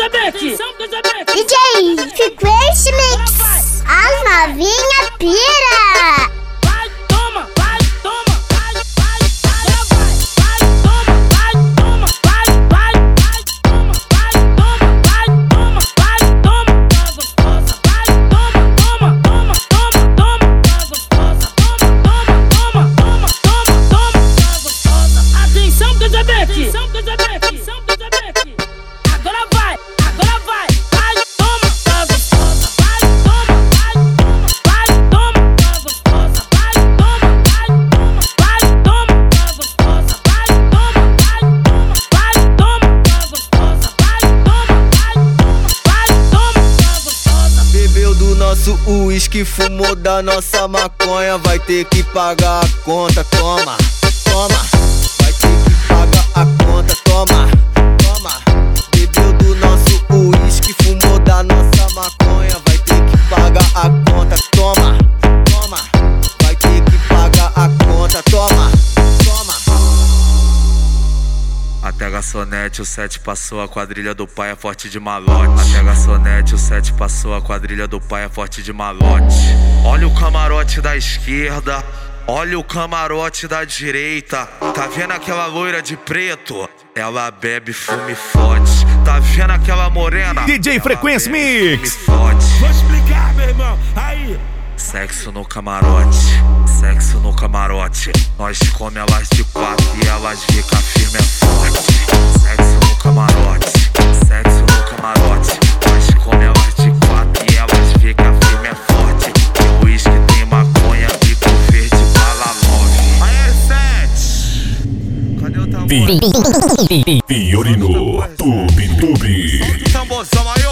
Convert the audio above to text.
DJ Frequency Mix, as novinha pira. Nosso uísque, fumou da nossa maconha, vai ter que pagar a conta, toma, toma. Vai ter que pagar a conta, toma, toma. Bebeu do nosso uísque, fumou da nossa maconha, vai ter que pagar a conta, toma, toma. Vai ter que pagar a conta, toma, toma. Até garçonete, o 7 passou, a quadrilha do pai é forte de malote. Até garçonete, o 7 passou, a quadrilha do pai é forte de malote. Olha o camarote da esquerda, olha o camarote da direita. Tá vendo aquela loira de preto? Ela bebe, fume, fode. Tá vendo aquela morena? DJ Frequency Mix. Vou explicar, meu irmão, aí. Sexo no camarote, sexo no camarote. Nós come elas de 4 e elas fica firme é forte. Sexo no camarote, sexo no camarote. Nós come elas de 4 e elas fica firme é forte. Tem uísque, tem maconha, bico verde, bala love. Aí é 7. Cadê o tambor? Fiorino, Tube. Tamborzão maior.